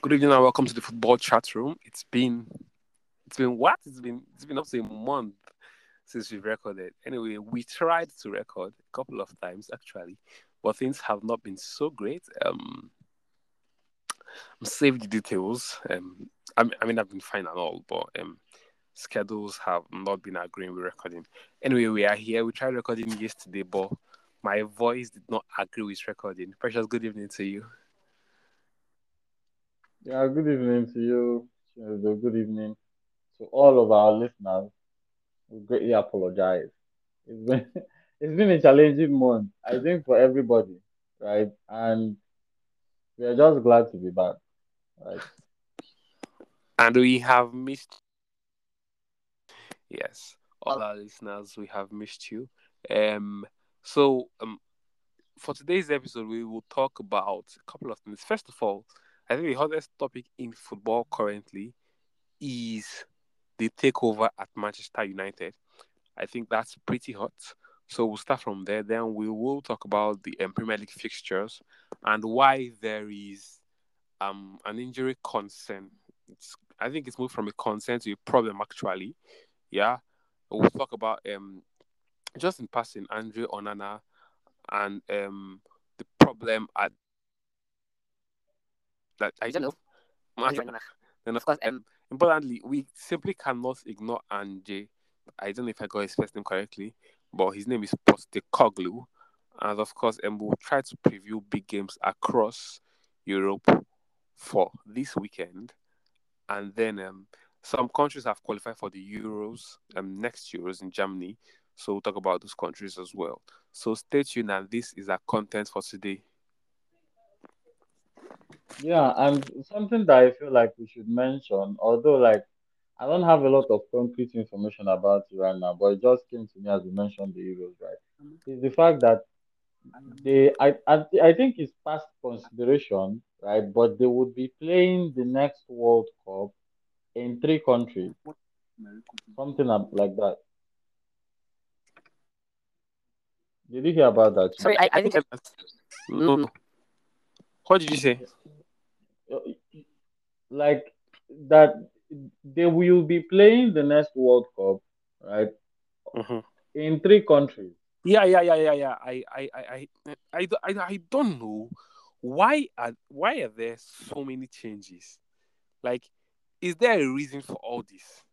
Good evening and welcome to the football chat room. It's been what? It's been up to a month since we've recorded. Anyway, we tried to record a couple of times actually, but things have not been so great. Save the details. I mean, I've been fine and all, but schedules have not been agreeing with recording. Anyway, we are here. We tried recording yesterday, but my voice did not agree with recording. Precious, good evening to you. Yeah, good evening to you. Good evening to all of our listeners. We greatly apologize. It's been it's been a challenging month, I think, for everybody, right? And we are just glad to be back, right? And we have missed, yes, all our listeners, we have missed you. Um, so for today's episode, we will talk about a couple of things. First of all, I think the hottest topic in football currently is the takeover at Manchester United. I think that's pretty hot. So we'll start from there. Then we will talk about the Premier League fixtures and why there is an injury concern. I think it's moved from a concern to a problem actually. Yeah. We'll talk about just in passing Andre Onana and the problem at that I don't know. Andre Onana. Then of course importantly we simply cannot ignore Anje. I don't know if I got his first name correctly, but his name is Postecoglou. And of course, we'll try to preview big games across Europe for this weekend. And then some countries have qualified for the Euros, next Euros in Germany. So we'll talk about those countries as well. So stay tuned, and this is our content for today. Yeah, and something that I feel like we should mention, although like I don't have a lot of concrete information about it right now, but it just came to me as you mentioned the Euros, right? Is the fact that I think it's past consideration, right? But they would be playing the next World Cup in three countries, something like that. Did you hear about that too? Sorry, I think no, no. What did you say? Yeah. Like that they will be playing the next World Cup, right? Hmm. In three countries. Yeah. I don't know why are there so many changes? Like, is there a reason for all this?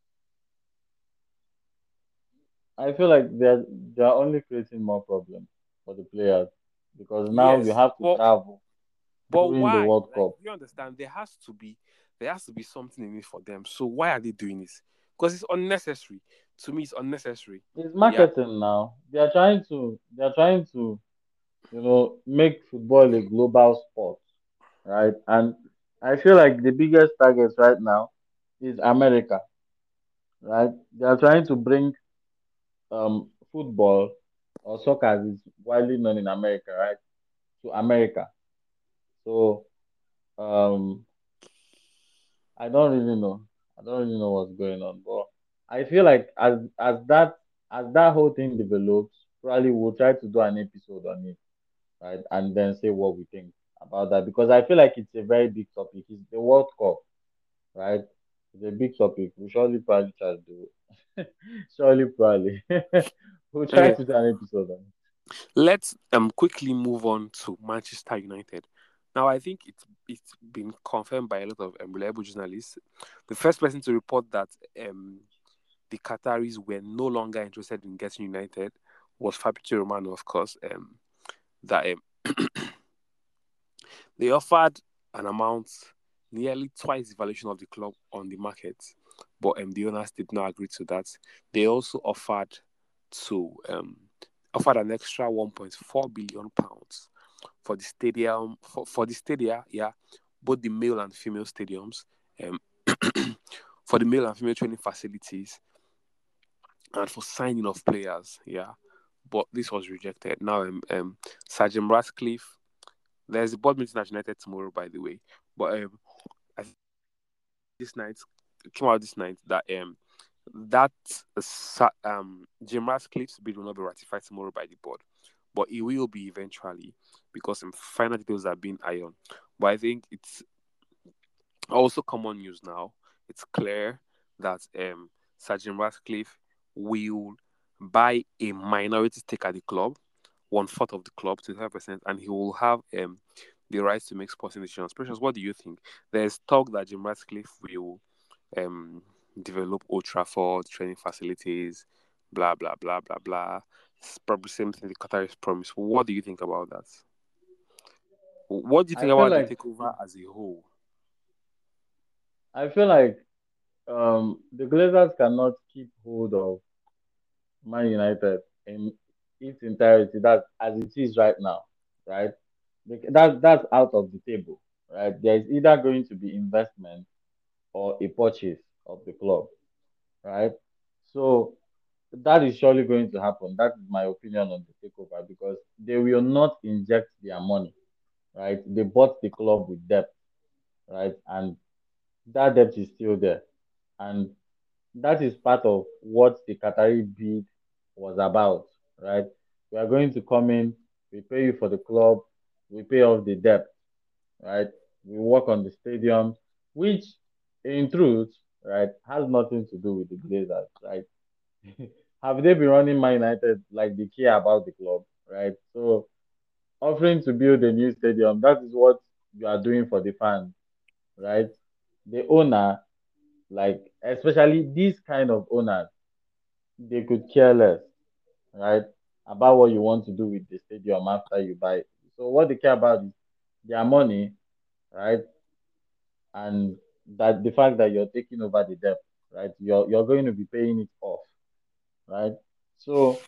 I feel like they're only creating more problems for the players because now you Yes, have to but travel during the why? World Like, Cup. you understand? There has to be something in it for them. So why are they doing this? Because it's unnecessary. To me, it's unnecessary. It's Yeah. marketing now. They're trying to make football a global sport, right? And I feel like the biggest target right now is America, right? They are trying to bring football or soccer as it's widely known in America, right? To America. So um I don't really know. I don't really know what's going on. But I feel like as that whole thing develops, probably we'll try to do an episode on it, right? And then say what we think about that. Because I feel like it's a very big topic. It's the World Cup, right? It's a big topic. We surely probably try to do it. Surely probably. We'll try Okay. to do an episode on it. Let's quickly move on to Manchester United. Now, I think it's been confirmed by a lot of reliable journalists. The first person to report that the Qataris were no longer interested in getting United was Fabrizio Romano, of course. That they offered an amount nearly twice the valuation of the club on the market, but the owners did not agree to that. They also to offered an extra 1.4 billion pounds for the stadium for the stadia, yeah, both the male and female stadiums, um, for the male and female training facilities, and for signing of players, yeah. But this was rejected. Now, Sir Jim Ratcliffe, there's a board meeting at United tomorrow, by the way. But I think this night it came out this night that that Jim Ratcliffe's bid will not be ratified tomorrow by the board, but it will be eventually because final details are being ironed. But I think Also, common news now. It's clear that Sir Jim Ratcliffe will buy a minority stake at the club, 1/4 of the club, 25%, and he will have the rights to make sporting decisions. Precious, what do you think? There's talk that Jim Ratcliffe will um, develop Old Trafford training facilities, blah blah blah blah blah. It's probably the same thing the Qataris promised. What do you think about that? What do you I think feel about the like takeover as a whole? I feel like the Glazers cannot keep hold of Man United in its entirety. That as it is right now, right? That's out of the table, right? There is either going to be investment or a purchase of the club, right? So that is surely going to happen. That is my opinion on the takeover because they will not inject their money, right? They bought the club with debt, right? And that debt is still there. And that is part of what the Qatari bid was about, right? We are going to come in, we pay you for the club, we pay off the debt, right? We work on the stadium, which in truth, right, has nothing to do with the Glazers, right? Have they been running Man United like they care about the club, right? So offering to build a new stadium, that is what you are doing for the fans, right? The owner, like especially these kind of owners, they could care less, right? About what you want to do with the stadium after you buy it. So what they care about is their money, right? And that the fact that you're taking over the debt, right? You're going to be paying it off, right? So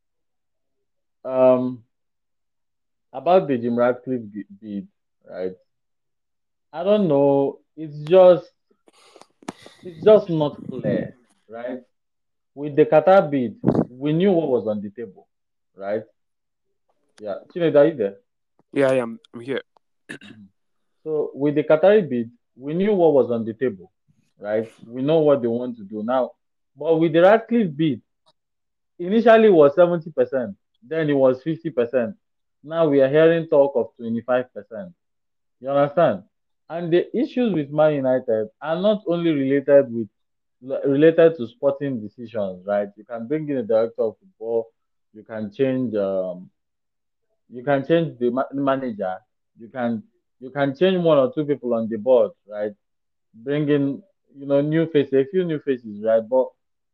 um about the Jim Ratcliffe bid, right? I don't know. It's just not clear, right? With the Qatar bid, we knew what was on the table, right? Yeah, Chinedu, are you there? Yeah, I am. I'm here. Mhm. So with the Qatari bid, we knew what was on the table, right? We know what they want to do now. But with the Ratcliffe bid, initially it was 70%, then it was 50%. Now we are hearing talk of 25%. You understand? And the issues with Man United are not only related to sporting decisions, right? You can bring in a director of football, you can change the manager, you can you can change one or two people on the board, right? Bring in new faces, a few new faces, right? But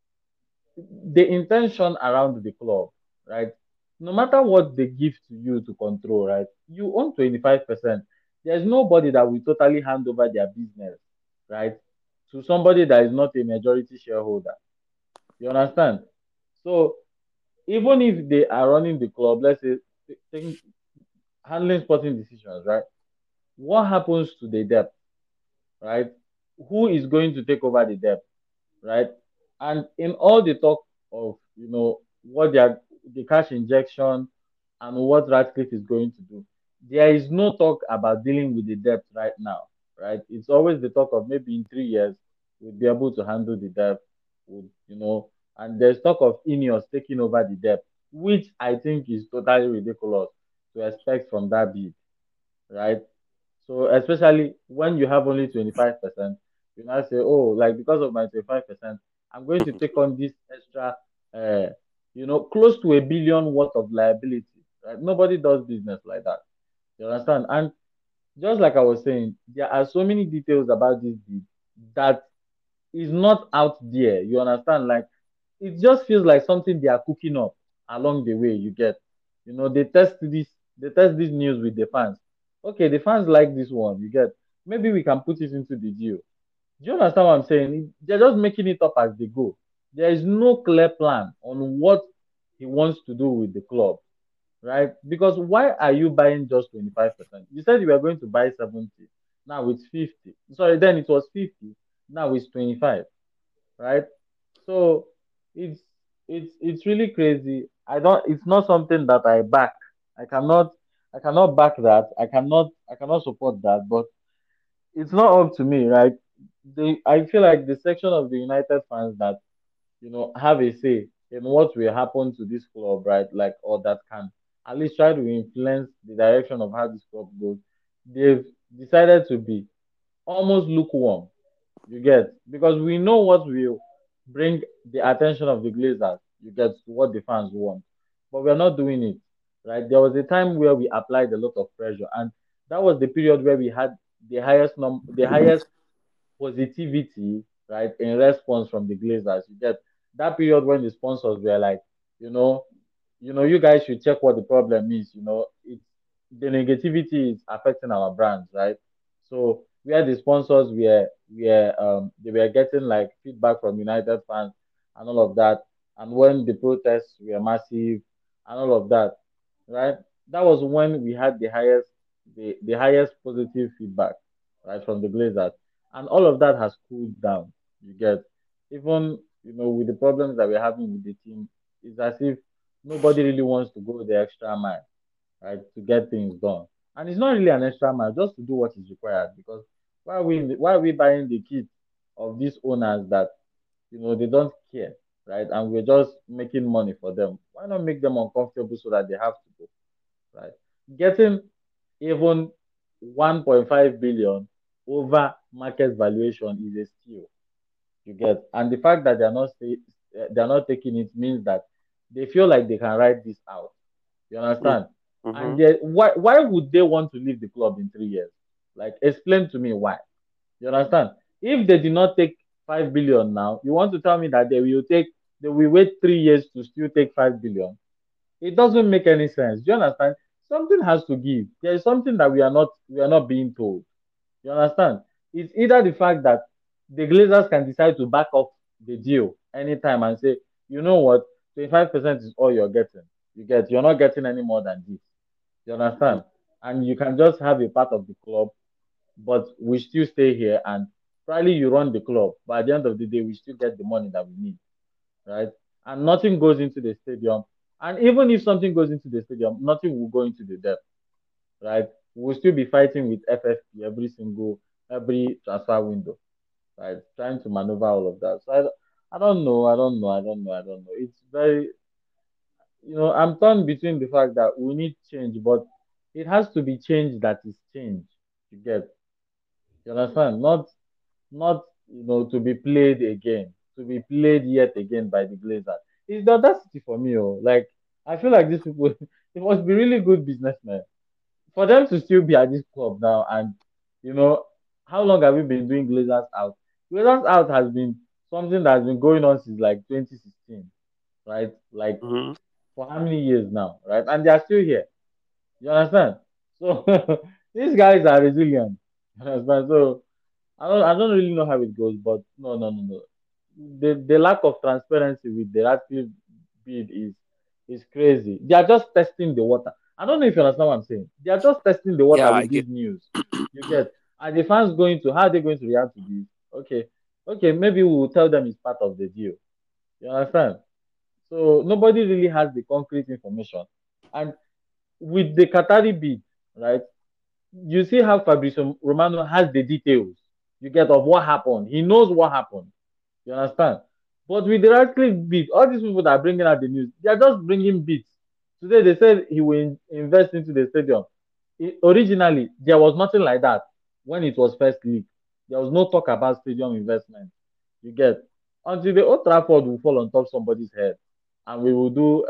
the intention around the club, right? No matter what they give to you to control, right? You own 25%. There's nobody that will totally hand over their business, right? To somebody that is not a majority shareholder. You understand? So even if they are running the club, let's say taking handling sporting decisions, right? What happens to the debt, right? Who is going to take over the debt? Right? And in all the talk of what the cash injection and what Radcliffe is going to do, there is no talk about dealing with the debt right now. Right? It's always the talk of maybe in 3 years we'll be able to handle the debt. And there's talk of Ineos taking over the debt, which I think is totally ridiculous to expect from that bid, right? So especially when you have only 25%, you now say, oh, like because of my 25%, I'm going to take on this extra, uh, close to a billion worth of liability. Right? Nobody does business like that. You understand? And just like I was saying, there are so many details about this deal that is not out there. You understand? Like it just feels like something they are cooking up along the way. You get, they test this news with the fans. Okay, the fans like this one. You get, maybe we can put it into the deal. Do you understand what I'm saying? They're just making it up as they go. There is no clear plan on what he wants to do with the club, right? Because why are you buying just 25%? You said you were going to buy 70. Now it's 50. Sorry, then it was 50. Now it's 25, right? So it's it's really crazy. I don't. It's not something that I back. I cannot. I cannot back that. I cannot support that. But it's not up to me, right? I feel like the section of the United fans that have a say in what will happen to this club, right? Like, or that can at least try to influence the direction of how this club goes. They've decided to be. almost lukewarm. You get, because we know what will bring the attention of the Glazers. You get, to what the fans want, but we're not doing it. Right? There was a time where we applied a lot of pressure, and that was the period where we had the highest positivity, right, in response from the Glazers. You get that period when the sponsors were like, you know, you guys should check what the problem is. It's the negativity is affecting our brands, right? So where the sponsors were they were getting like feedback from United fans and all of that, and when the protests were massive and all of that, right? That was when we had the highest positive feedback, right, from the Glazers, and all of that has cooled down. You get, even with the problems that we're having with the team, it's as if nobody really wants to go the extra mile, right, to get things done. And it's not really an extra mile, just to do what is required. Because why are we buying the kit of these owners that they don't care, right? And we're just making money for them. Why not make them uncomfortable so that they have to go, right? Getting even 1.5 billion over market valuation is a steal. You get, and the fact that they're not taking it means that they feel like they can ride this out. You understand? And Mm-hmm. why would they want to leave the club in 3 years? Like, explain to me why. You understand? If they did not take 5 billion now, you want to tell me that they will wait 3 years to still take 5 billion? It doesn't make any sense. Do you understand? Something has to give. There is something that we are not being told. You understand? It's either the fact that the Glazers can decide to back off the deal anytime and say, you know what, 25% is all you're getting. You're not getting any more than this. You understand? And you can just have a part of the club, but we still stay here, and probably you run the club. But at the end of the day, we still get the money that we need, right? And nothing goes into the stadium. And even if something goes into the stadium, nothing will go into the debt, right? We'll still be fighting with FFP every transfer window, right? Trying to maneuver all of that. So I don't know, I don't know. It's very, I'm torn between the fact that we need change, but it has to be change that is change. You get, you understand? Not to be played again, to be played yet again by the Glazers. It's the audacity for me, oh. Like, I feel like these people, they must be really good businessmen for them to still be at this club now. And you know, how long have we been doing Glazers out? Glazers out has been something that has been going on since like 2016, right? Like, Mm-hmm. for how many years now, right? And they are still here. You understand? So these guys are resilient. You understand? So I don't really know how it goes, but no, no, no, no. The lack of transparency with the Radcliffe bid is crazy. They are just testing the water. I don't know if you understand what I'm saying. They are just testing the water Yeah, I with get. this news. You get, and the fans going to how are they going to react to this? Okay, okay, maybe we will tell them it's part of the deal. You understand? So nobody really has the concrete information. And with the Qatari bid, right? You see how Fabrizio Romano has the details. You get, of what happened. He knows what happened. You understand? But with the Radcliffe bid, all these people that are bringing out the news, they are just bringing bits. Today they said he will invest into the stadium. Originally, there was nothing like that when it was first leaked. There was no talk about stadium investment. You get, until the Old Trafford will fall on top somebody's head, and we will do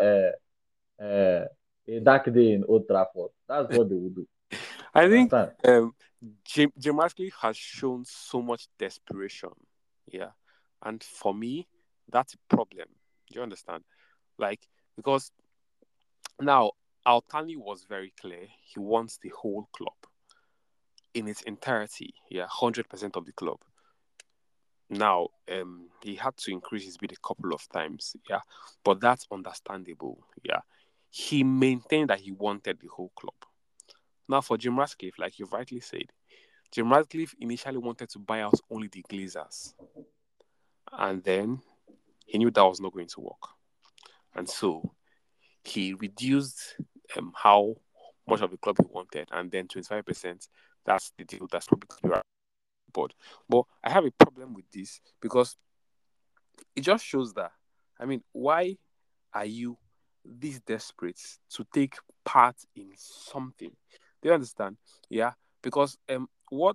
a dark day in Old Trafford. That's what they will do. I You think understand? Jim Ratcliffe has shown so much desperation. Yeah, and for me, that's a problem. Do you understand? Like, because now Altani was very clear. He wants the whole club in its entirety. Yeah, 100% of the club. Now, he had to increase his bid a couple of times. Yeah, but that's understandable. Yeah, he maintained that he wanted the whole club. Now, for Jim Ratcliffe, like you've rightly said, Jim Ratcliffe initially wanted to buy out only the Glazers, and then he knew that was not going to work, and so he reduced how much of the club he wanted, and then 25%. That's the deal. That's probably to be right. But I have a problem with this because it just shows that. I mean, why are you this desperate to take part in something? Do you understand? Yeah, because what?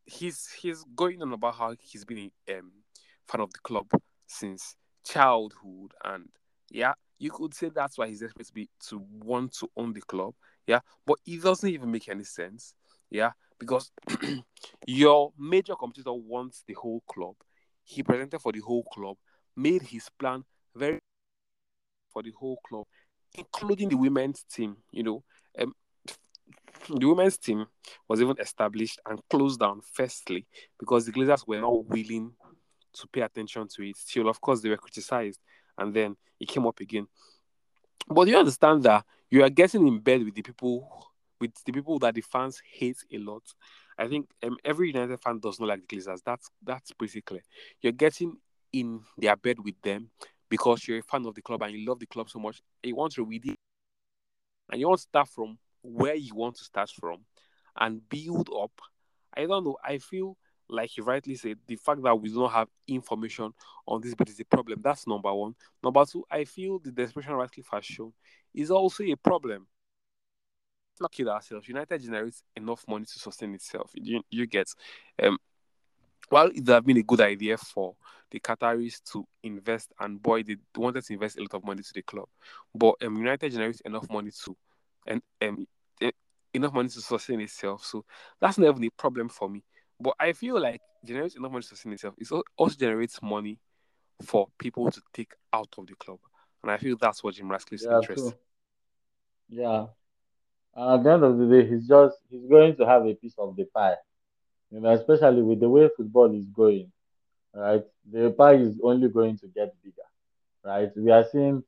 he's going on about how he's been a fan of the club since childhood, and yeah, you could say that's why he's expected to want to own the club. Yeah, but it doesn't even make any sense. Yeah, because your major competitor wants the whole club. He presented for the whole club, made his plan very for the whole club, including the women's team. Um, the women's team was even established and closed down firstly because the Glazers were not willing to pay attention to it. Till, of course, they were criticized, and then it came up again. But you understand that you are getting in bed with the people that the fans hate a lot. I think every United fan does not like the Glazers. That's pretty clear. You're getting in their bed with them because you're a fan of the club and you love the club so much. And you want to redeem, and you want to start from where you want to start from and build up. I don't know. I feel like you rightly said, the fact that we do not have information on this bit is a problem. That's number one. Number two, I feel the desperation Ratcliffe has shown is also a problem. Let's not kid ourselves. United generates enough money to sustain itself. You get, um, while it would have been a good idea for the Qataris to invest, and boy, they wanted to invest a lot of money to the club, but United generates enough money to, and e- enough money to sustain itself. So that's not even a problem for me. But I feel like generates enough money to sustain itself. It also generates money for people to take out of the club, and I feel that's what Jim Ratcliffe's Yeah, interest. true. Yeah. And at the end of the day, he's going to have a piece of the pie. Especially with the way football is going, right? The pie is only going to get bigger, right? We are seeing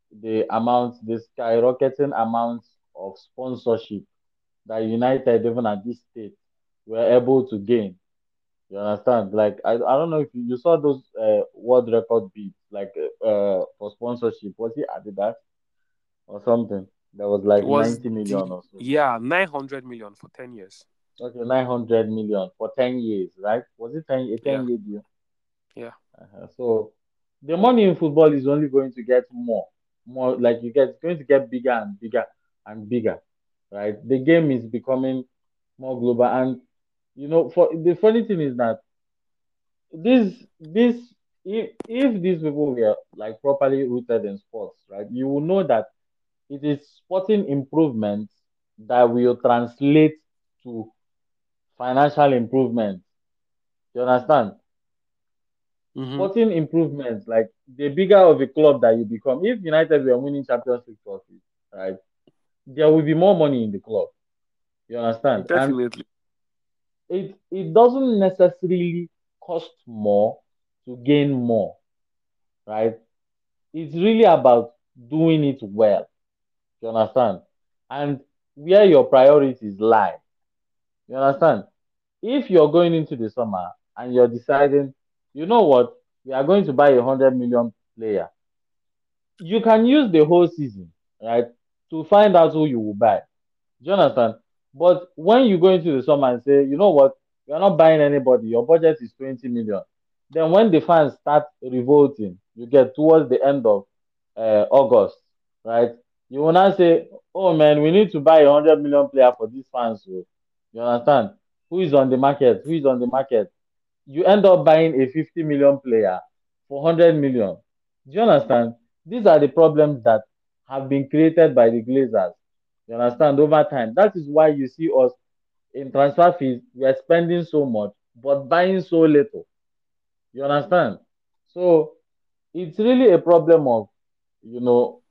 the skyrocketing amounts of sponsorship that United, even at this state, were able to gain. You understand? Like I don't know if you saw those world record bids, like for sponsorship. Was it Adidas or something? That was It like was 90 the million or so. yeah 900 million for 10 years. Okay, 900 million for 10 years, right? Was it a Yeah, 10-year deal? yeah. So the money in football is only going to get more like it's going to get bigger and bigger and bigger, right? The game is becoming more global, and for the funny thing is that this if these people were like properly rooted in sports, right, you will know that it is sporting improvements that will translate to financial improvements. You understand? Mm-hmm. Sporting improvements, like the bigger of a club that you become. If United were winning Champions League trophies, right, there will be more money in the club. You understand? And Definitely. it doesn't necessarily cost more to gain more, right? It's really about doing it well. You understand? And where your priorities lie. You understand? If you're going into the summer and you're deciding, you know what, we are going to buy 100 million player, you can use the whole season, right, to find out who you will buy. Do you understand? But when you go into the summer and say, you know what, you're not buying anybody, your budget is 20 million. Then when the fans start revolting, you get towards the end of August, right? You will now say, oh man, we need to buy 100 million player for these fans. So, you understand? Who is on the market? Who is on the market? You end up buying a 50 million player for 100 million. Do you understand? These are the problems that have been created by the Glazers. You understand? Over time. That is why you see us in transfer fees, we are spending so much, but buying so little. You understand? So it's really a problem of, you know,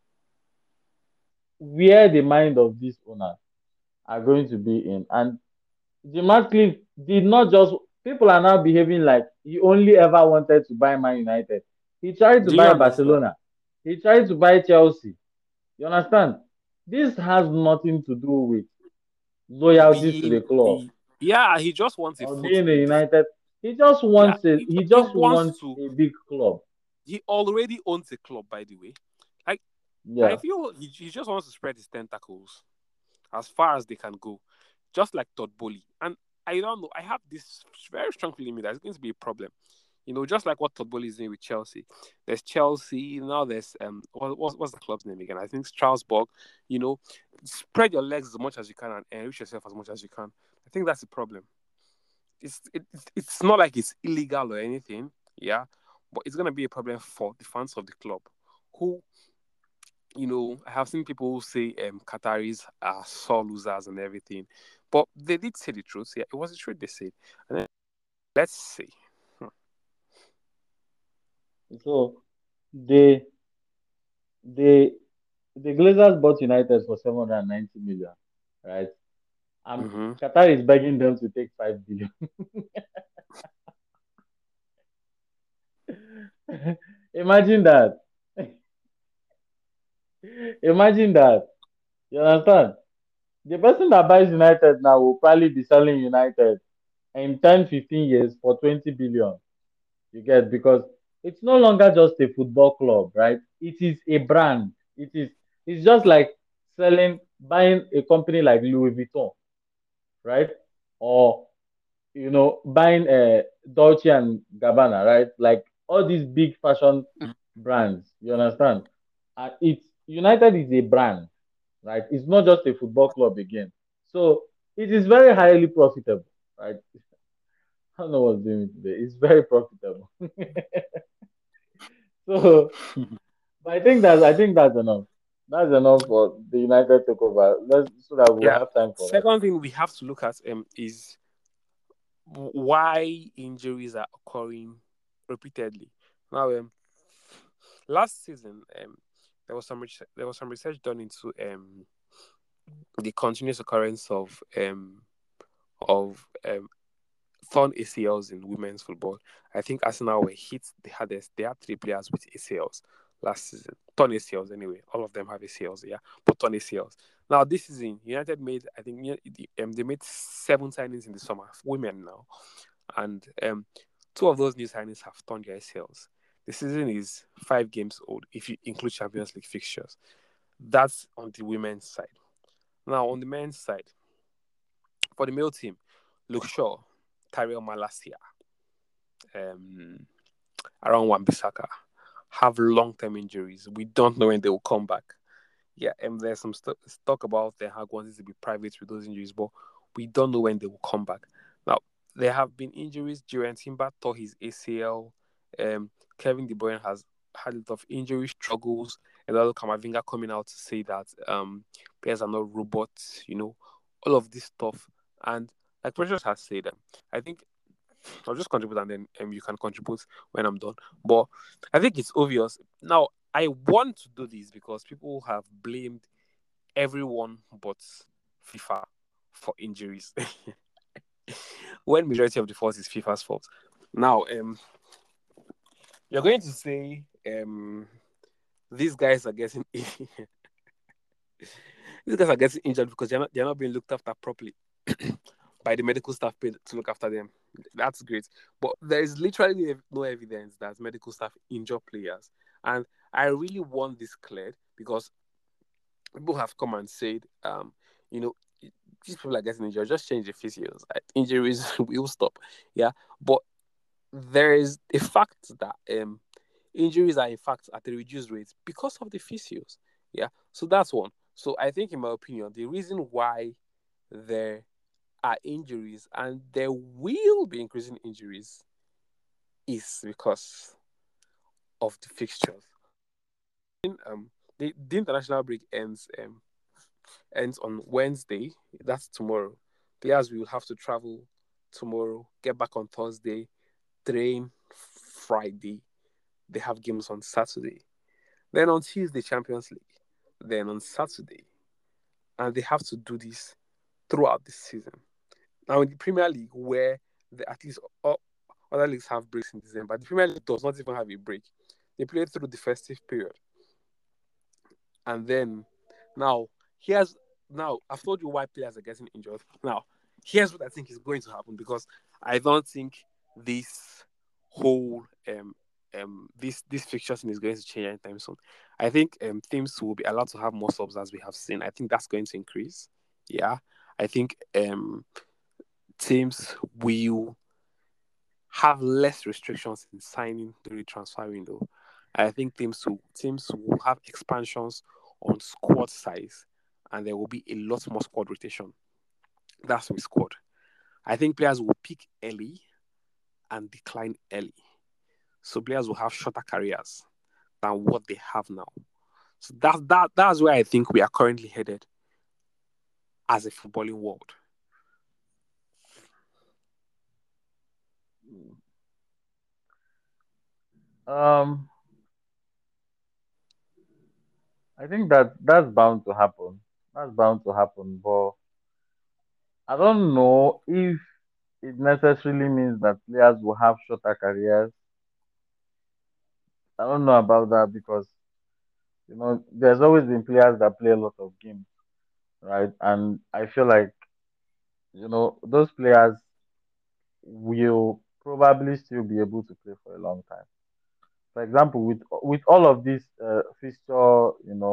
where the mind of these owners are going to be in. And Jim Ratcliffe did not just, people are now behaving like he only ever wanted to buy Man United. He tried to Do you buy understand? Barcelona. He tried to buy Chelsea. You understand? This has nothing to do with loyalty to the Being club the Yeah, he just wants a or being a foothold. United. Yeah, He he just wants wants to. a big club. He already owns a club, by the way. Like, I Yeah. feel he just wants to spread his tentacles as far as they can go, just like Todd Bowley. And I don't know. I have this very strong feeling that it's going to be a problem. Just like what Todd Bowley is doing with Chelsea. There's Chelsea now. There's what's the club's name again? I think Strasbourg. You know, spread your legs as much as you can and enrich yourself as much as you can. I think that's the problem. it's not like it's illegal or anything, yeah, but it's gonna be a problem for the fans of the club, who, I have seen people say Qataris are sore losers and everything, but they did say the truth. Yeah, it was the truth they said. And then, let's see. Hmm. So they they the Glazers bought United for 790 million, right? And Mm-hmm. Qatar is begging them to take 5 billion. Imagine that. Imagine that. You understand? The person that buys United now will probably be selling United in 10, 15 years for 20 billion. You get, because it's no longer just a football club, right? It is a brand. It's just like buying a company like Louis Vuitton, right? Or buying Dolce and Gabbana, right? Like all these big fashion brands. You understand? And United is a brand, right? It's not just a football club again. So it is very highly profitable, right? I don't know what's doing it today. It's very profitable. So, but I think that's enough. That's enough for the United takeover. So that we'll Yeah. have time for that. Second thing we have to look at is why injuries are occurring repeatedly. Now, last season, there was some research done into the continuous occurrence of torn ACLs in women's football. I think Arsenal were hit the hardest. They had three players with ACLs last season. Torn ACLs anyway. All of them have ACLs, yeah, but torn ACLs. Now this season, United made, I think, they made 7 signings in the summer, women now, and two of those new signings have torn their ACLs. The season is 5 games old if you include Champions League fixtures. That's on the women's side. Now on the men's side, for the male team, Luke Shaw, Tyrell Malacia, um, around Wan-Bissaka have long-term injuries. We don't know when they will come back. Yeah, and there's some talk about Ten Hag wanting to be private with those injuries, but we don't know when they will come back. Now, there have been injuries. Jurriën Timber tore his ACL. Kevin De Bruyne has had a lot of injury struggles. Eduardo Camavinga coming out to say that players are not robots, all of this stuff. And like Precious has said, I think I'll just contribute and then you can contribute when I'm done. But I think it's obvious. Now, I want to do this because people have blamed everyone but FIFA for injuries. When majority of the fault is FIFA's fault. Now, you're going to say these guys are getting these guys are getting injured because they're not being looked after properly by the medical staff paid to look after them. That's great. But there is literally no evidence that medical staff injure players. And I really want this cleared because people have come and said, you know, these people are getting injured, just change the physios. Injuries will stop. Yeah. But there is a fact that injuries are in fact at a reduced rate because of the physios. Yeah. So that's one. So I think, in my opinion, the reason why there are injuries and there will be increasing injuries is because of the fixtures. The international break ends on Wednesday. That's tomorrow. Players will have to travel tomorrow, get back on Thursday, train Friday. They have games on Saturday. Then on Tuesday, Champions League. Then on Saturday. And they have to do this throughout the season. Now in the Premier League, where at least all other leagues have breaks in December, the Premier League does not even have a break. They play through the festive period, and then now here's now I've told you why players are getting injured. Now here's what I think is going to happen because I don't think this whole this fixture thing is going to change anytime soon. I think teams will be allowed to have more subs as we have seen. I think that's going to increase. Yeah, I think teams will have less restrictions in signing during the transfer window. I think teams will have expansions on squad size, and there will be a lot more squad rotation. That's with squad. I think players will peak early and decline early. So players will have shorter careers than what they have now. So that's where I think we are currently headed as a footballing world. Um, I think that that's bound to happen. That's bound to happen, but I don't know if it necessarily means that players will have shorter careers. I don't know about that because there's always been players that play a lot of games, right? And I feel like those players will probably still be able to play for a long time. For example, with all of this fixture,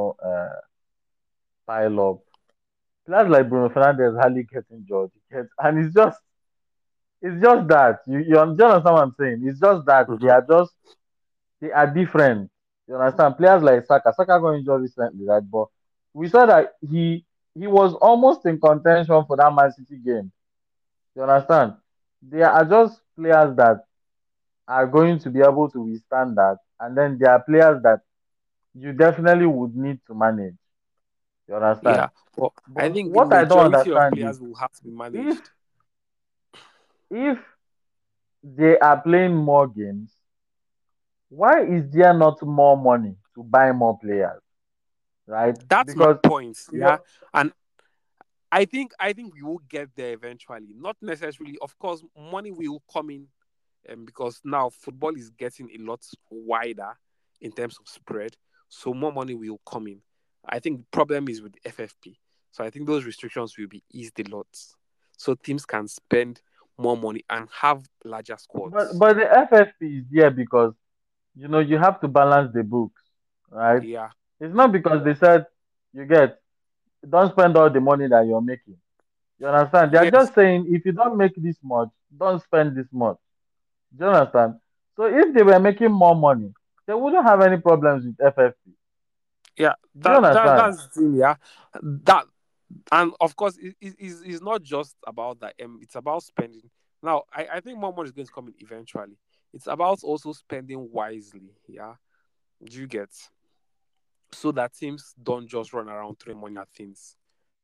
pile up, players like Bruno Fernandez hardly get injured. And it's just that you understand what I'm saying. It's just that Mhm. they are different. You understand? Players like Saka got injured recently, right? But we saw that he was almost in contention for that Man City game. You understand? They are just players that are going to be able to withstand that, and then there are players that you definitely would need to manage. You Yeah, understand? but I But think the what I don't majority of understand is players will have to be if managed. if they are playing more games, why is there not more money to buy more players? Right? That's my Because point. you know, Yeah, and I think we will get there eventually. Not necessarily, of course, money will come in, because now football is getting a lot wider in terms of spread, so more money will come in. I think the problem is with the FFP, so I think those restrictions will be eased a lot, so teams can spend more money and have larger but squads. but the FFP is there because you have to balance the books, right? Yeah. It's not because they said you get don't spend all the money that you're making. You understand? They are Yes. just saying if you don't make this much, don't spend this much. Do you understand? So if they were making more money, they wouldn't have any problems with FFP. Yeah. Do you understand? That's the thing. Yeah. That and of course it's not just about that. It's about spending. Now I think more money is going to come in eventually. It's about also spending wisely. Yeah. Do you get? So that teams don't just run around throwing money at things.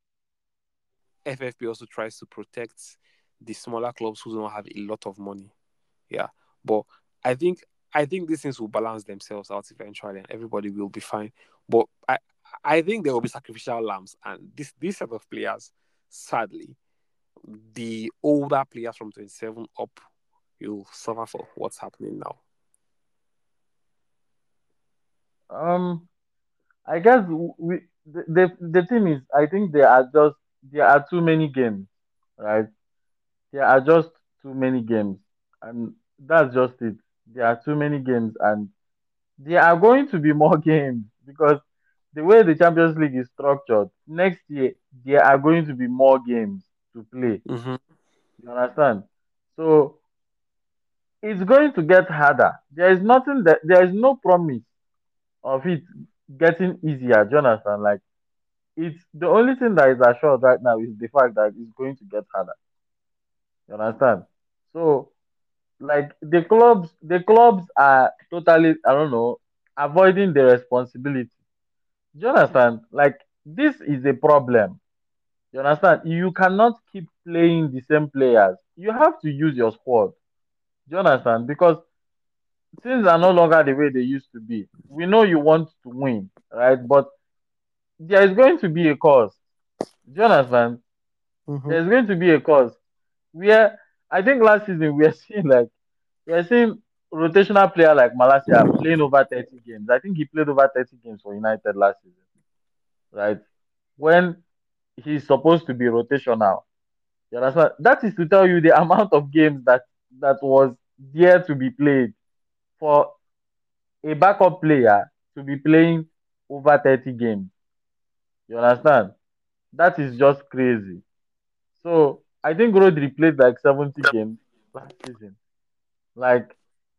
FFP also tries to protect the smaller clubs who don't have a lot of money. Yeah. But I think I think these things will balance themselves out eventually and everybody will be fine. But I think there will be sacrificial lambs, and this set of players, sadly, the older players from 27 up, will suffer for what's happening now. Um, I guess the thing is, I think there are too many games, right? There are just too many games, and that's just it. There are too many games, and there are going to be more games because the way the Champions League is structured, next year there are going to be more games to play. Hmm. You understand? So it's going to get harder. There is no promise of it getting easier. Do you understand? Like it's the only thing that is assured right now is the fact that it's going to get harder. You understand? So like the clubs are totally, I don't know, avoiding the responsibility. Do you understand? Like this is a problem. You understand? You cannot keep playing the same players. You have to use your squad. Do you understand? Because things are no longer the way they used to be. We know you want to win, right? But there is going to be a cost. Do you understand? Hmm. There's going to be a cost. Where I think last season we are seeing rotational player like Malasia playing over 30 games. I think he played over 30 games for United last season, right? When he's supposed to be rotational. You understand? That is to tell you the amount of games that was there to be played for a backup player to be playing over 30 games. You understand? That is just crazy. So I think Rodri played like 70 games last season. Like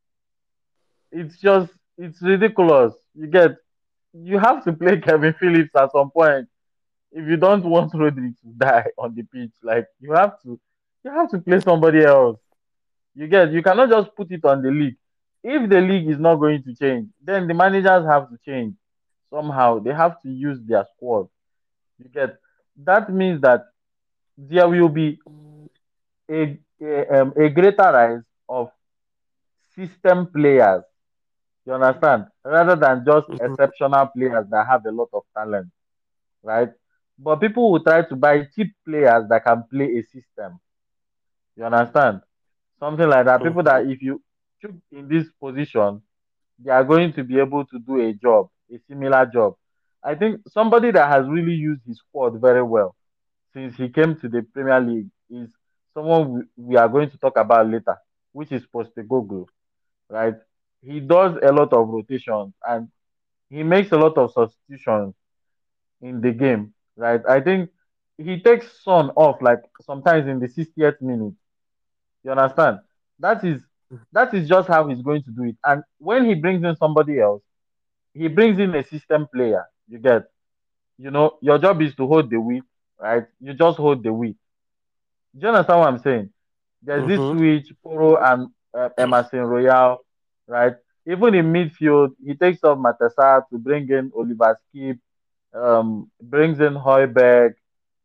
it's ridiculous. You have to play Kevin Phillips at some point if you don't want Rodri to die on the pitch. Like you have to. You have to play somebody else. You cannot just put it on the league. If the league is not going to change, then the managers have to change somehow. They have to use their squad. You get that means that there will be a greater rise of system players. You understand? Rather than just Mhm. exceptional players that have a lot of talent, right? But people will try to buy cheap players that can play a system. You understand? Something like that. People Mhm. that if you put in this position, they are going to be able to do a job, a similar job. I think somebody that has really used his squad very well since he came to the Premier League is someone we are going to talk about later, which is Postecoglou, right? He does a lot of rotations and he makes a lot of substitutions in the game, right? I think he takes Son off like sometimes in the 60th minute. You understand? That is that is just how he's going to do it. And when he brings in somebody else, he brings in a system player. You get, your job is to hold the wheat, right? You just hold the wheat. Do you understand what I'm saying? There's this Mhm. switch, Poro and Emerson Royal, right? Even in midfield, he takes off Matassa to bring in Oliver Skip, brings in Hoiberg.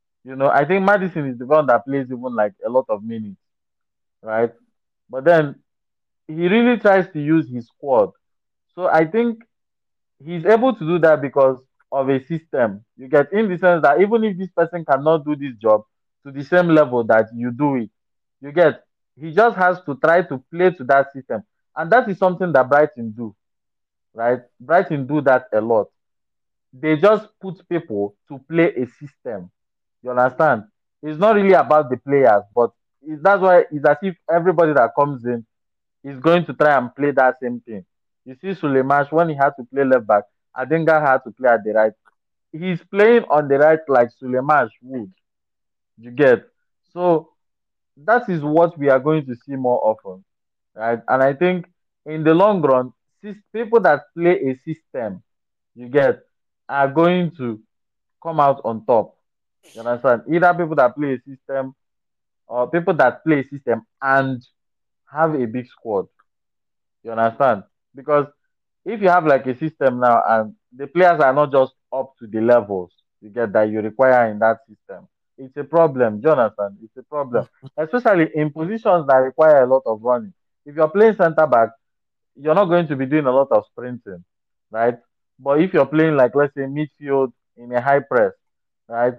I think Madison is the one that plays even like a lot of minutes, right? But then he really tries to use his squad. So I think he's able to do that because of a system. You get in the sense that even if this person cannot do this job to the same level that you do it, you get he just has to try to play to that system. And that is something that Brighton do, right? Brighton do that a lot. They just put people to play a system. You understand? It's not really about the players, but that's why it's as if everybody that comes in is going to try and play that same thing. You see, Sulemash, when he had to play left back, Adenga had to play at the right. He's playing on the right like Sulemash would. You get? So that is what we are going to see more often, right? And I think in the long run, people that play a system, you get, are going to come out on top. You understand? Either people that play a system or people that play a system and have a big squad. You understand? Because if you have like a system now and the players are not just up to the levels you get that you require in that system, it's a problem. Do you understand? It's a problem, especially in positions that require a lot of running. If you're playing center back, you're not going to be doing a lot of sprinting, right? But if you're playing like let's say midfield in a high press, right,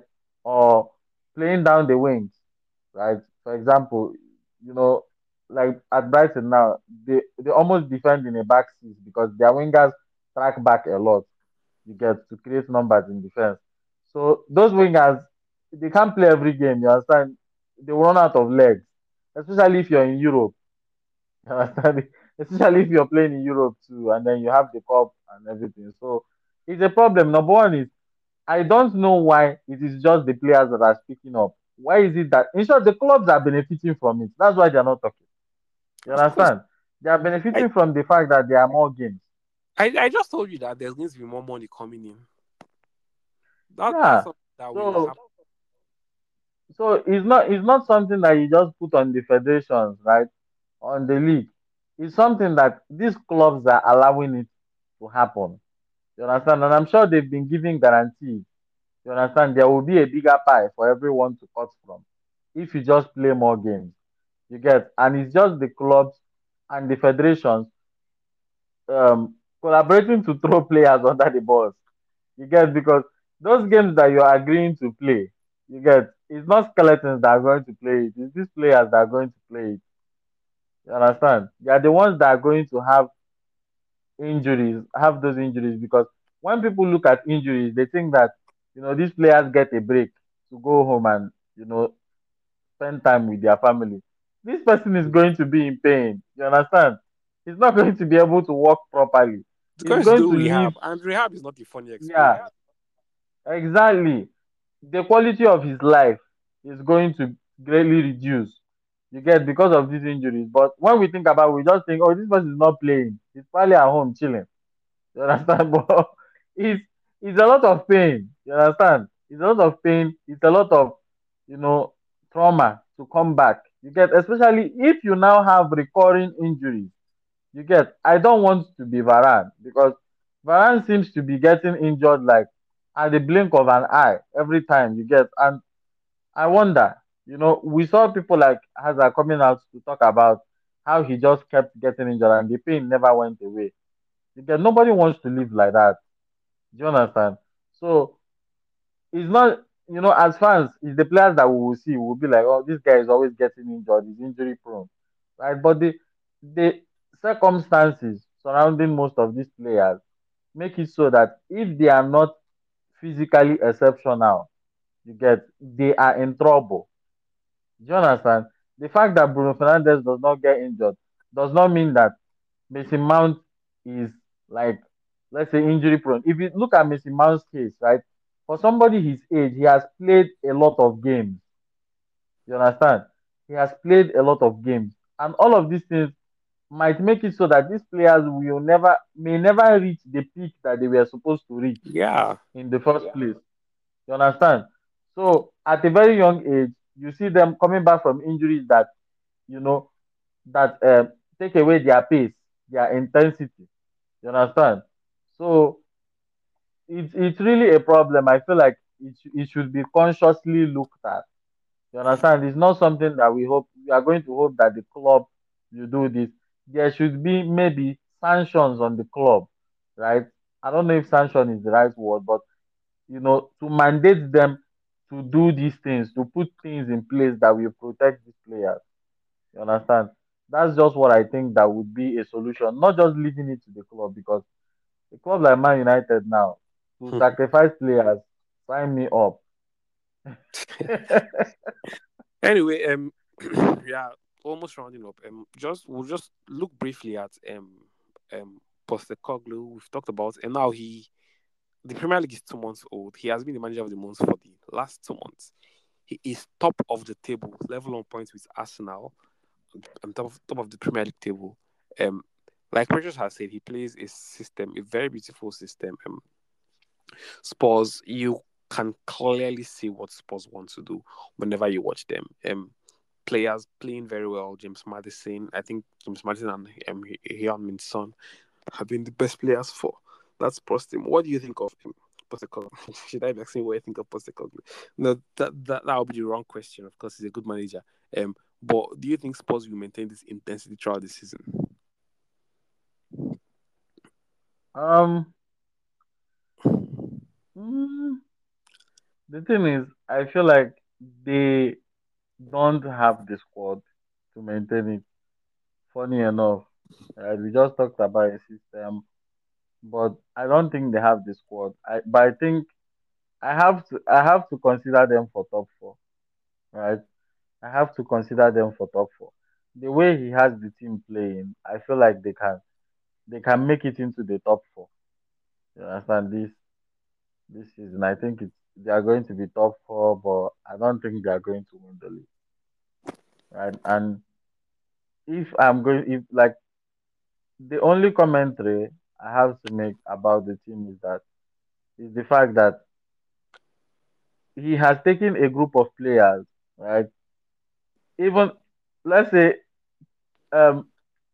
or playing down the wings, right? For example, you know, like at Brighton now, they almost defend in a back six because their wingers track back a lot. You get to create numbers in defense. So those wingers, they can't play every game. You understand? They will run out of legs, especially if you're in Europe. You understand? Especially if you're playing in Europe too, and then you have the cup and everything. So it's a problem. Number one is I don't know why it is just the players that are speaking up. Why is it that in short the clubs are benefiting from it? That's why they're not talking. You Of course. understand? They are I, benefiting from the fact that there are more games. I just told you that there's going to be more money coming in. That's Yeah. something that will So happen. it's not something that you just put on the federations, right? On the league. It's something that these clubs are allowing it to happen. You understand? And I'm sure they've been giving guarantees. You understand? There will be a bigger pie for everyone to cut from if you just play more games. You get, and it's just the clubs and the federations collaborating to throw players under the bus. You get because those games that you're agreeing to play, you get, it's not skeletons that are going to play it. It's these players that are going to play it. You understand? They are the ones that are going to have those injuries because when people look at injuries, they think that these players get a break to go home and spend time with their family. This person is going to be in pain. You understand? He's not going to be able to walk properly. It's He's going to going do to live. rehab, and rehab is not a funny Yeah, experience. exactly. The quality of his life is going to greatly reduce. You get because of these injuries. But when we think about it, we just think, oh, this person is not playing. He's probably at home chilling. You understand? But it's it's a lot of pain. You understand? It's a lot of pain. It's a lot of you know trauma to come back. You get, especially if you now have recurring injuries. You get, I don't want to be Varane because Varane seems to be getting injured like at the blink of an eye every time you get. And I wonder, we saw people like Hazard coming out to talk about how he just kept getting injured and the pain never went away. You get, nobody wants to live like that. Do you understand? So it's not, as fans, it's the players that we will see. We'll be like, oh, this guy is always getting injured. He's injury prone, right? But the circumstances surrounding most of these players make it so that if they are not physically exceptional, you get, they are in trouble. Do you understand? The fact that Bruno Fernandez does not get injured does not mean that Mason Mount is like, let's say, injury prone. If you look at Mason Mount's case, right, for somebody his age, he has played a lot of games. You understand? He has played a lot of games, and all of these things might make it so that these players may never reach the peak that they were supposed to reach Yeah. in the first place. You understand? So at a very young age, you see them coming back from injuries that you know that take away their pace, their intensity. You understand? So it's really a problem. I feel like it should be consciously looked at. You understand? It's not something that we are going to hope that the club will do this. There should be maybe sanctions on the club, right? I don't know if sanction is the right word, but to mandate them to do these things, to put things in place that will protect these players. You understand? That's just what I think that would be a solution, not just leaving it to the club because a club like Man United now to sacrifice players, sign me up. Anyway, yeah, almost rounding up. We'll just look briefly at Postecoglou. We've talked about, and now the Premier League is 2 months old. He has been the manager of the month for the last 2 months. He is top of the table, level on points with Arsenal, on top of the Premier League table. Um, like Precious has said, he plays a system, a very beautiful system. Spurs, you can clearly see what Spurs want to do whenever you watch them. Players playing very well. James Madison, I think James Madison and Heung-min Son have been the best players for that Spurs team. What do you think of him? Postecoglou? Should I be asking what you think of Postecoglou? No, that would be the wrong question. Of course, he's a good manager. But do you think Spurs will maintain this intensity throughout the season? um, mm, the thing is, I feel like they don't have the squad to maintain it. Funny enough, right? We just talked about a system, but I don't think they have the squad. But I think I have to consider them for top four, right? I have to consider them for top four. The way he has the team playing, I feel like they can make it into the top four. You understand this season? I think they are going to be top four, but I don't think they are going to win the league, right? And if like the only commentary I have to make about the team is the fact that he has taken a group of players, right? Even let's say um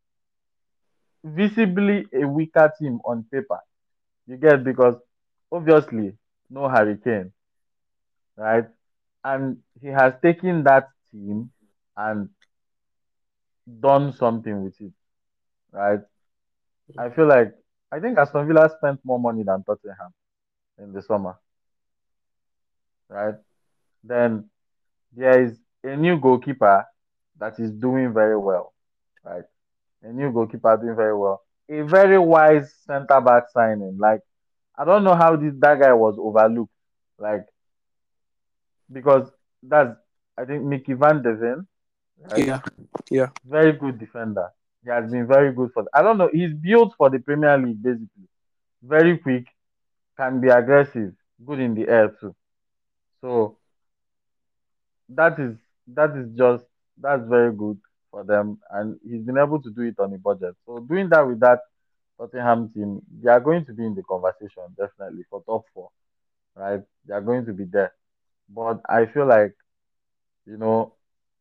visibly a weaker team on paper. You get, because obviously no Hurricane, right? And he has taken that team and done something with it, right? I feel like I think Aston Villa spent more money than Tottenham in the summer, right? Then there is a new goalkeeper that is doing very well, right? A new goalkeeper doing very well. A very wise centre back signing. Like, I don't know how that guy was overlooked. Like, because that's, I think, Mickey Van de Ven, right? Yeah, yeah. Very good defender. He has been very good for. I don't know. He's built for the Premier League basically. Very quick, can be aggressive, good in the air too. So that is that's very good for them, and he's been able to do it on a budget. So doing that with that Tottenham team, they are going to be in the conversation definitely for top four, right? They are going to be there. But I feel like, you know,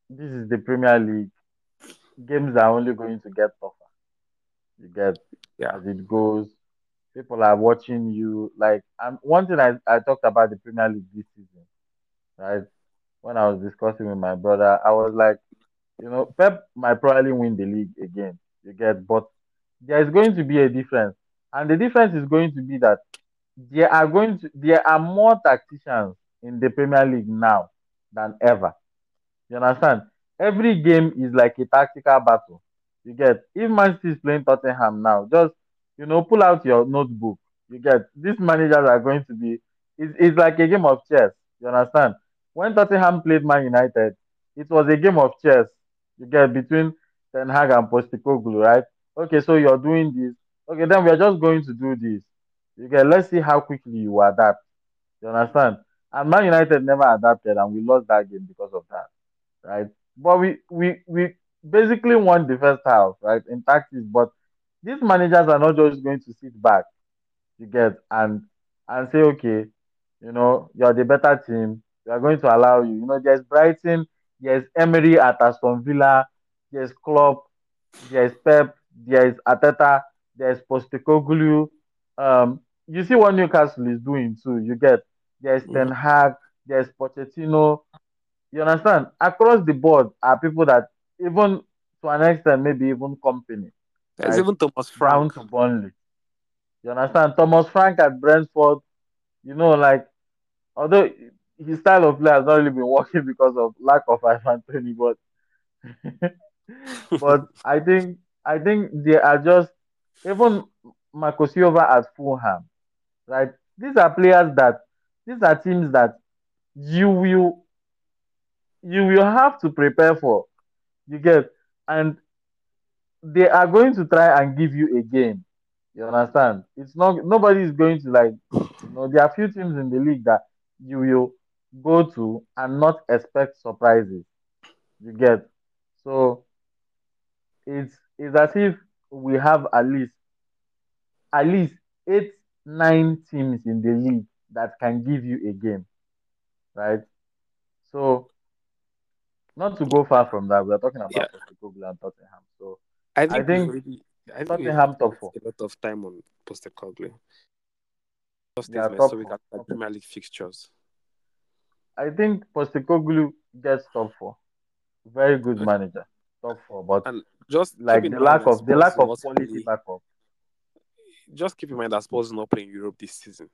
this is the Premier League. Games are only going to get tougher. You get Yeah. as it goes. People are watching you. Like, and one thing I talked about the Premier League this season, right? When I was discussing with my brother, I was like, Pep might probably win the league again. You get, but there is going to be a difference, and the difference is going to be that there are more tacticians in the Premier League now than ever. You understand? Every game is like a tactical battle. You get, if Man City is playing Tottenham now, just pull out your notebook. You get, these managers are going to be. It's like a game of chess. You understand? When Tottenham played Man United, it was a game of chess. You get, between Ten Hag and Postecoglou, right? Okay, so you're doing this. Okay, then we're just going to do this. You get. Let's see how quickly you adapt. You understand? And Man United never adapted, and we lost that game because of that, right? But we basically won the first half, right, in tactics. But these managers are not just going to sit back, you get, and say, okay, you're the better team. We are going to allow you. There's Brighton, there's Emery at Aston Villa, there's Klopp, there's Pep, there's Ateta, there's Postecoglou. You see what Newcastle is doing too. You get, there's Ten Mhm. Hag, there's Pochettino, you understand? Across the board are people that, even to an extent, maybe even company, There's right? even Thomas Down Frank. to Burnley. You understand? Thomas Frank at Brentford, like, although his style of play has not really been working because of lack of Ivan Tony, but I think they are just, even Marco Silva at Fulham, right? These are players that these are teams that you will you will have to prepare for. You get, and they are going to try and give you a game. You understand? It's not Nobody is going to, like, there are few teams in the league that you will go to and not expect surprises. You get, so it's as if we have at least 8, 9 teams in the league that can give you a game, right? So, not to go far from that, we are talking Yeah. about Postecoglou and Tottenham. So I I think we've think already I think we've Tottenham top spent four. a lot of time on Postecoglou. Just They are statement so top we four. can start Premier League fixtures. I think Postecoglou gets top four. Very good Okay. manager, top four. But And just keep like in mind that the Spurs lack is of not quality play. backup. Just keep in mind that Spurs is not playing Europe this season.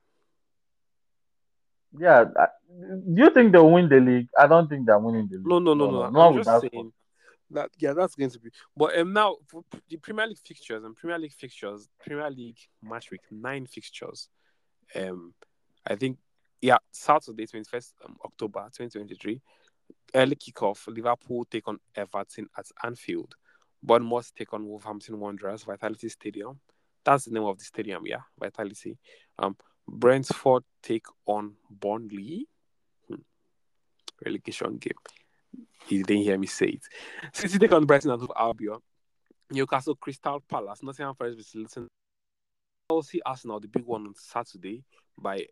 Yeah, do you think they'll win the league? I don't think they're winning the league. No, no, no, No, no. no, I'm not with just that squad. saying that yeah, that's going to be. But now for the Premier League match week 9 fixtures. Um, I think yeah, Saturday 21st October 2023. Early kickoff. Liverpool take on Everton at Anfield. Bournemouth take on Wolverhampton Wanderers, Vitality Stadium. That's the name of the stadium, yeah, Vitality. Brentford take on Burnley. Hmm, relegation game. You didn't hear me say it. City take on Brighton and Hove Albion. Newcastle Crystal Palace. Nottingham Forest versus Luton. Chelsea Arsenal, the big one on Saturday by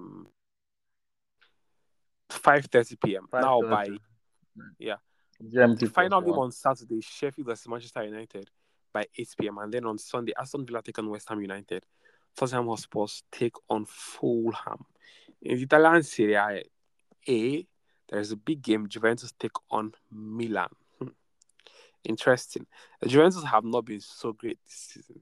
5:30 p.m. Now 5:30 by yeah, the GMT plus final game one. on Saturday, Sheffield versus Manchester United by 8 p.m. And then on Sunday, Aston Villa take on West Ham United. Tottenham Hotspurs take on Fulham. In the Italian Serie A, there is a big game. Juventus take on Milan. Interesting. The Juventus have not been so great this season.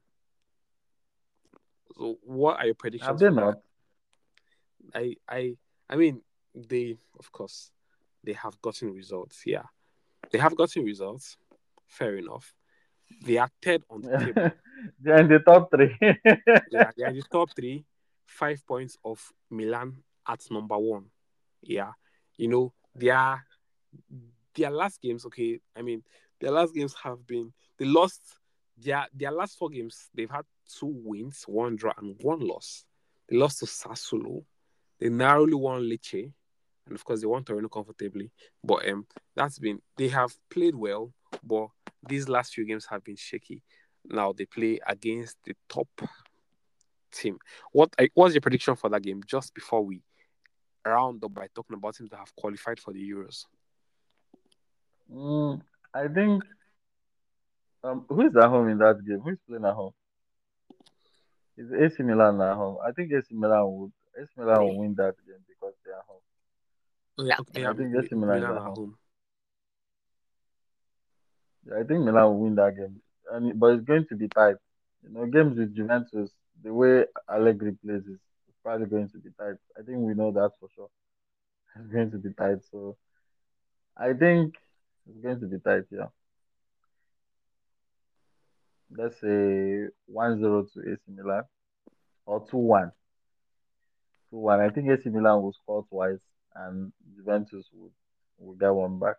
So, what are your Have predictions they for that? not? I, I, I mean, they, of course, they have gotten results. Yeah, they have gotten results. Fair enough. They are third on the table. They're in the top three. Yeah, they are in the top three, 5 points of Milan at number one. Yeah, their last games. Okay, I mean their last games have been they lost their last 4 games. They've had 2 wins, 1 draw, and 1 loss. They lost to Sassuolo. They narrowly won Lecce, and of course they won Torino comfortably. But they have played well, but these last few games have been shaky. Now they play against the top team. What's your prediction for that game? Just before we round up by talking about teams that have qualified for the Euros. Mm, I think who is at home in that game? Who is playing at home? Is AC Milan at home? I think AC Milan will win that game because they are home. Yeah, Yeah, yeah, I think AC Milan is Milan at at home. home. Yeah, I think Milan will win that game, but it's going to be tight. Games with Juventus, the way Allegri plays is probably going to be tight. I think we know that for sure. It's going to be tight, so I think it's going to be tight. Yeah, let's say 1-0 to AC Milan or 2-1. 2-1. I think AC Milan will score twice, and Juventus will get one back.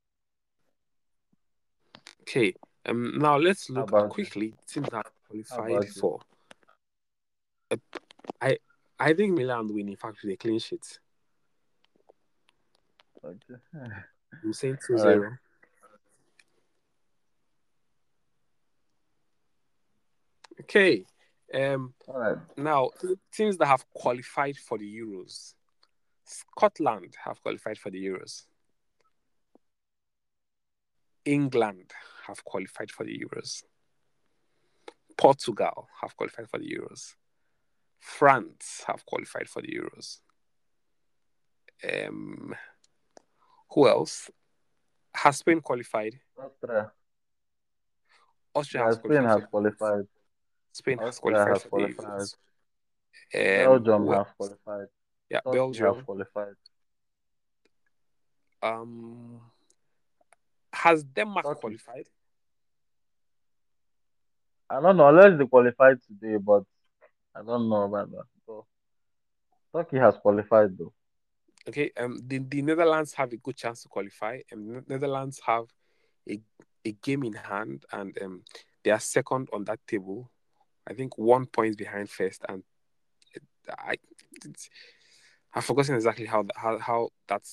Okay. Now let's How look at about you? quickly teams that have How qualified about you? for. Uh, I I think Milan win. In fact, with a clean sheet. Okay. I'm saying two All right. zero. Okay. Um. All right. Now teams that have qualified for the Euros. Scotland have qualified for the Euros. England have qualified for the Euros. Portugal have qualified for the Euros. France have qualified for the Euros. Um, who else? Has Spain qualified? Austria. Austria Yeah, has Spain qualified for has the Euros. qualified. Spain has Austria qualified has for the qualified. Euros. Belgium Who have else? qualified. Yeah, Turkey have Belgium. qualified. Um, has Denmark Turkey. qualified? I don't know unless they qualified today, but I don't know about that. So Turkey has qualified though. Okay. The Netherlands have a good chance to qualify. Netherlands have a a game in hand, and they are second on that table. I think 1 point behind first, and I it's, I've forgotten exactly how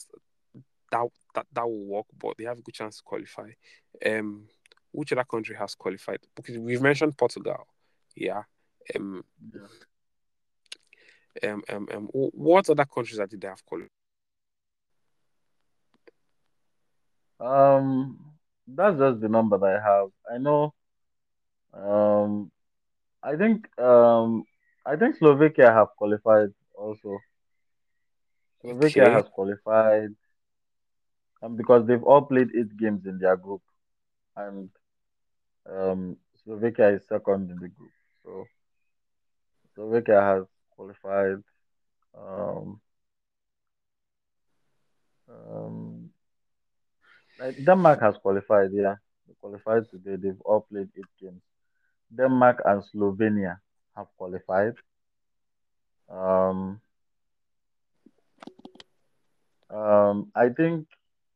that will work, but they have a good chance to qualify. Um, which other country has qualified? Because we've mentioned Portugal. Yeah. Um, Yeah. what other countries did they have qualified? That's just the number that I have. I know. Um, I think. I think Slovakia have qualified also. Slovakia Okay. has qualified, because they've all played 8 games in their group, and Slovakia is second in the group. So Slovakia has qualified. Um, um, Denmark has qualified. Yeah, they qualified today. They've all played 8 games. Denmark and Slovenia have qualified. Um, I think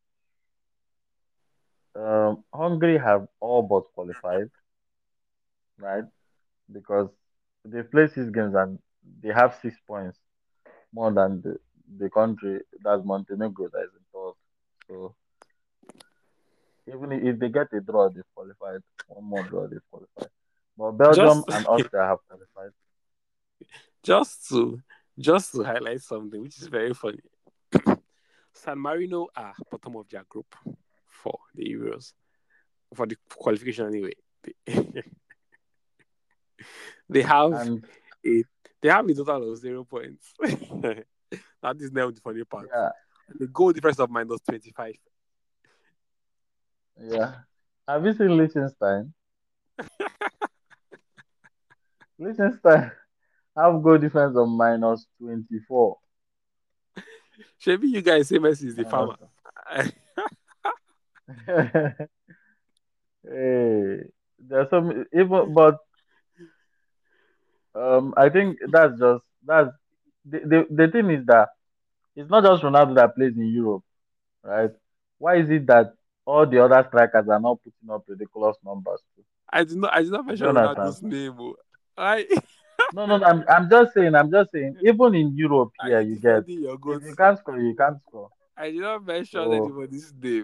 Hungary have all but qualified, right? Because they played 6 games and they have 6 points more than the country that's Montenegro that is in third. So even if they get a draw, they've qualified. One more draw, they've qualified. But Belgium Just and Austria have qualified. just to just to highlight something which is very funny. San Marino are bottom of their group for the Euros for the qualification anyway. They, they have And a they have a total of 0 points. That is now the funny part. yeah, And the goal difference of -25. yeah. Have you seen Liechtenstein? Liechtenstein have goal difference of -24. Maybe you guys say Messi is the farmer. Hey, there's some even, but I think that's the thing is that it's not just Ronaldo that plays in Europe, right? Why is it that all the other strikers are not putting up ridiculous numbers too? I did not Do you mention understand? Ronaldo's name. Oh. I No, no, no, I'm just saying, even in Europe are here, you you get, defending your if goats? you can't score, you can't score. I did not mention So anybody's name.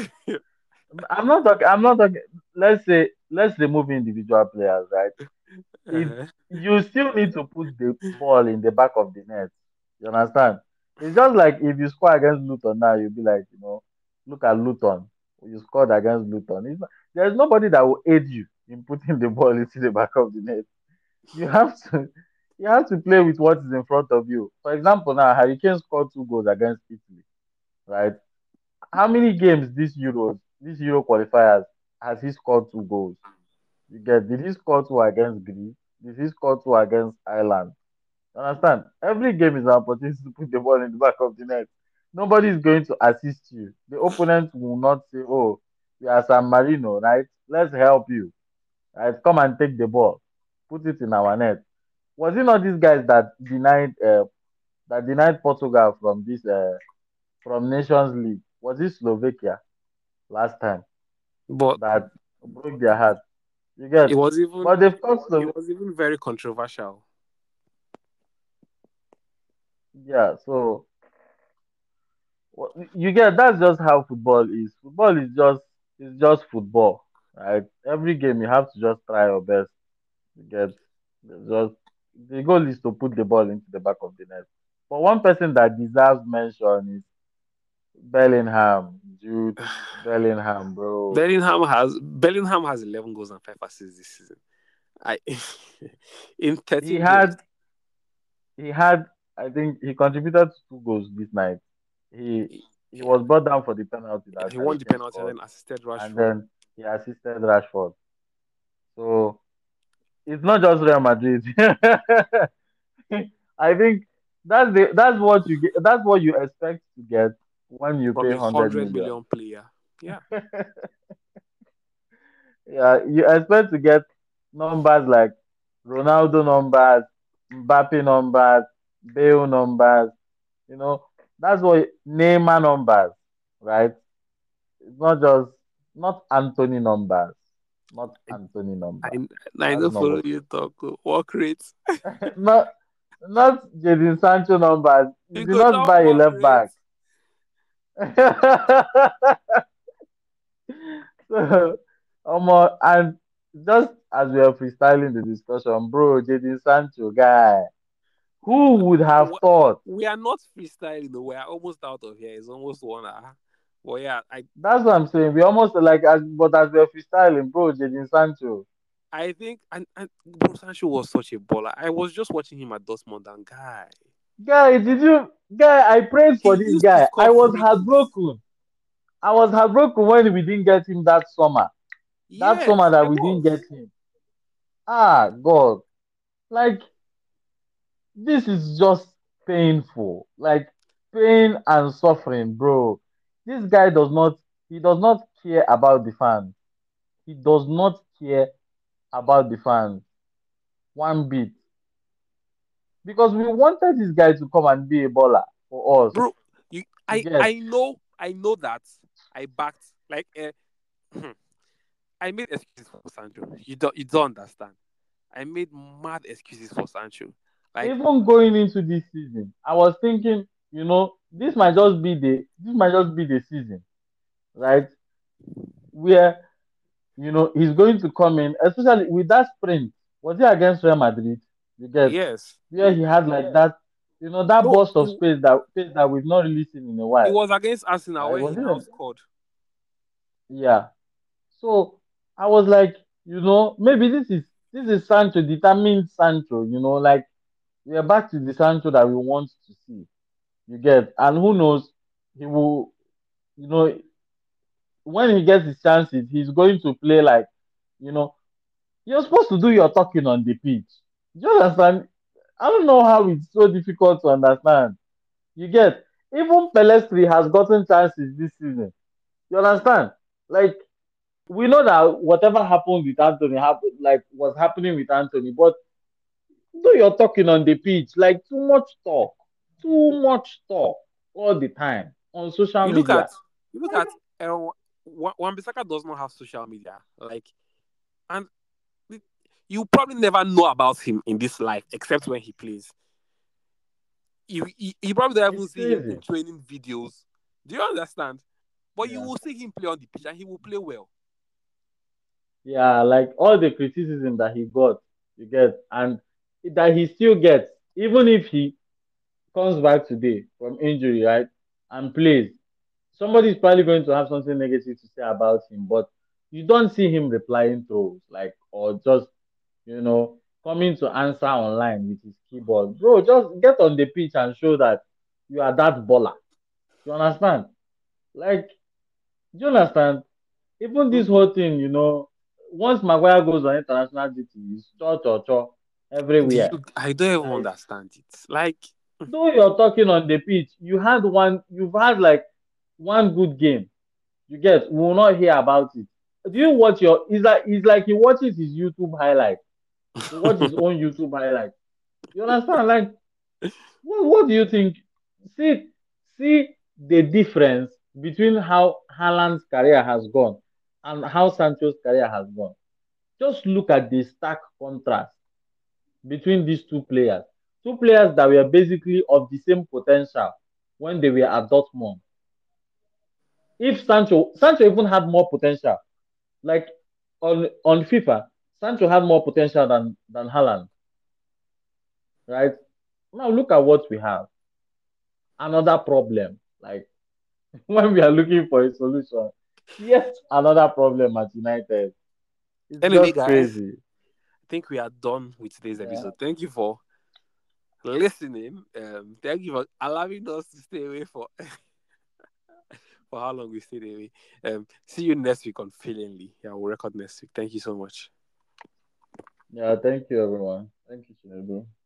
I'm not talking. Let's remove individual players, right? It Uh-huh. You still need to put the ball in the back of the net. You understand? It's just like if you score against Luton now, you'll be like, look at Luton. You scored against Luton. There's nobody that will aid you in putting the ball into the back of the net. You have to you have to play with what is in front of you. For example, now Harry Kane scored 2 goals against Italy, right? How many games this Euro qualifiers, has he scored 2 goals? You get, did he score two against Greece? Did he score two against Ireland? You understand? Every game is an opportunity to put the ball in the back of the net. Nobody is going to assist you. The opponent will not say, "Oh, we are San Marino, right? Let's help you. Right? Come and take the ball, put it in our net." Was it not these guys that denied Portugal from this from Nations League? Was it Slovakia last time But that broke their heart? You it get, was but even they've got it was even very controversial. yeah. So you get, that's just how football is. Football is just football, right? Every game you have to just try your best. You get, just the goal is to put the ball into the back of the net. But one person that deserves mention is Bellingham, Jude Bellingham, bro. Bellingham has 11 goals and 5 assists this season. I in He 13 games. had he had I think he contributed to 2 goals this night. He he Yeah, was brought down for the penalty yeah, that he Harry won the Kane penalty and scored, then assisted and Rashford. then he assisted Rashford. So it's not just Real Madrid. I think that's what you get. That's what you expect to get when you From pay a 100 100 million. million player. Yeah, Yeah, you expect to get numbers like Ronaldo numbers, Mbappe numbers, Bale numbers. You know, that's what Neymar numbers, right? It's not Anthony numbers, not I Anthony I, numbers. I That's don't not follow what. you talk. Work rates. not not Jadon Sancho numbers. You You did go not down buy a work left back. rates. So, and just as we are freestyling the discussion, bro, Jadon Sancho guy, who would have Wha- thought? We are not freestyling though. We are almost out of here. It's almost 1 hour. But yeah, That's what I'm saying. We almost like as we are freestyling, bro, Jadon Sancho. I think and Bro Sancho was such a baller. I was just watching him at Dortmund and guy. Guy, I prayed He for this used to guy. score free kicks. I was heartbroken when we didn't get him that summer. That summer Yes, that I we didn't get was. him. Ah, God. Like, this is just painful. Like, pain and suffering, bro. This guy does not care about the fans. He does not care about the fans one bit. Because we wanted this guy to come and be a baller for us. Bro, you You get, I know that I backed like I made excuses for Sancho. You don't understand. I made mad excuses for Sancho. Like even going into this season, I was thinking, this might just be the season, right? Where he's going to come in, especially with that sprint. Was he against Real Madrid? You get, yes. where he had like that, that No, burst of space that we've not really seen in a it while, was against Arsenal right? where Was he it? now scored. Yeah. So I was like, maybe this is Sancho, determined Sancho. Like we are back to the Sancho that we want to see. You get, and who knows, he will, you know, when he gets his chances, he's going to play like, you know, you're supposed to do your talking on the pitch. Do you understand? I don't know how it's so difficult to understand. You get, even Pelestri has gotten chances this season. You understand? Like, we know that whatever happened with Anthony happened, like was happening with Anthony, but do your talking on the pitch. Like, too much talk all the time on social You look at media. you look at Wan-Bissaka does not have social media. Like and you probably never know about him in this life except when he plays. You probably don't even It's see him crazy. in training videos. Do you understand? But you Yeah. will see him play on the pitch and he will play well. Yeah, like all the criticism that he got, you get, and that he still gets, even if he comes back today from injury, right, and plays. somebody is probably going to have something negative to say about him, but you don't see him replying trolls, like, or just, coming to answer online with his keyboard. Bro, just get on the pitch and show that you are that baller. You understand? Like, do you understand? Even this Mhm. whole thing, once Maguire goes on international duty, it's cho everywhere. I don't even Like, understand it. Like, though you're talking on the pitch, you've had like one good game. You get, we will not hear about it. Do you watch it's like he watches his YouTube highlight. He watches his own YouTube highlight. You understand? Like, what do you think? See, see the difference between how Haaland's career has gone and how Sancho's career has gone. Just look at the stark contrast between these two players. Two players that were basically of the same potential when they were at Dortmund. If Sancho even had more potential, like on FIFA, Sancho had more potential than Haaland, right? Now look at what we have. Another problem. Like, when we are looking for a solution, yet another problem at United. It's anyway, just guys, crazy. I think we are done with today's Yeah. episode. Thank you for listening. Thank you for allowing us to stay away for for how long we stayed away. See you next week on Feelingly. Yeah, we'll record next week. Thank you so much. Yeah, thank you everyone. Thank you, Chinedu.